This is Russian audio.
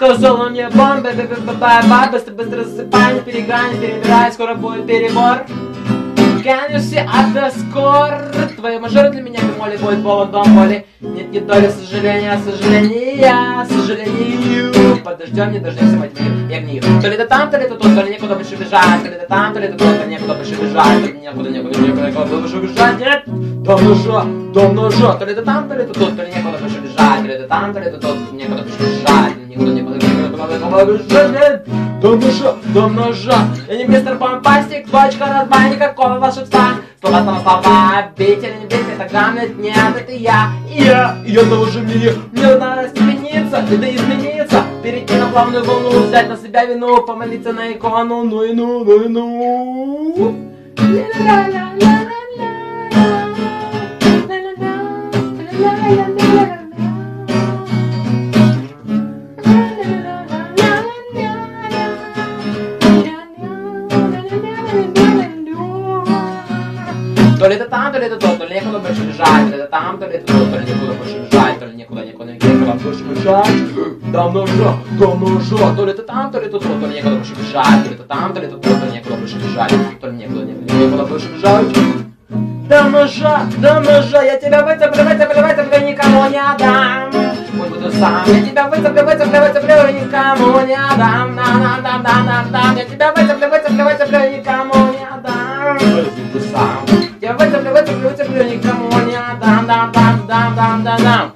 Сказала мне бомба, быстро засыпай, не переграй, не перебирай, скоро будет перебор. Can you see underscore? Твои мажоры для меня бемоли будет поводом боли. Нет, не доли сожаления, сожалению. Подождем, не дождемся, мать мир, я гнию. То ли это там, то ли это тут, то ли некуда больше бежать. То ли это там, то ли это тут, то ли некуда больше бежать. То ли некуда больше бежать, нет. До ножа, то ли это там, то ли это тут, то ли некуда больше бежать. То ли это там, то ли это тут, некуда больше бежать. Некуда бежать, нет. До ножа. Я не мистер Бомбастик, дочка разбай, никакого волшебства. Слова на слова, бить или не бить, это Гамлет, нет, это я. Я того же мне надо степениться, да измениться. Перейти на плавную волну, взять на себя вину, помолиться на икону, ну и ну. То ли это там, то ли это тут, то ли некуда больше бежать. То ли это там, то ли это тут, то ли некуда больше бежать. То ли некуда больше бежать. До ножа. То ли это там, то ли это тут, то ли некуда больше бежать. То ли это там, то ли это тут, то ли некуда больше бежать. То ли некуда больше бежать. До ножа, я тебя выцеплю, никому не отдам. Пусть буду сам, я тебя выцеплю, никому не отдам. Я тебя выцеплю, никому не отдам. Пусть буду сам. Я выцеплю, никому не отдам.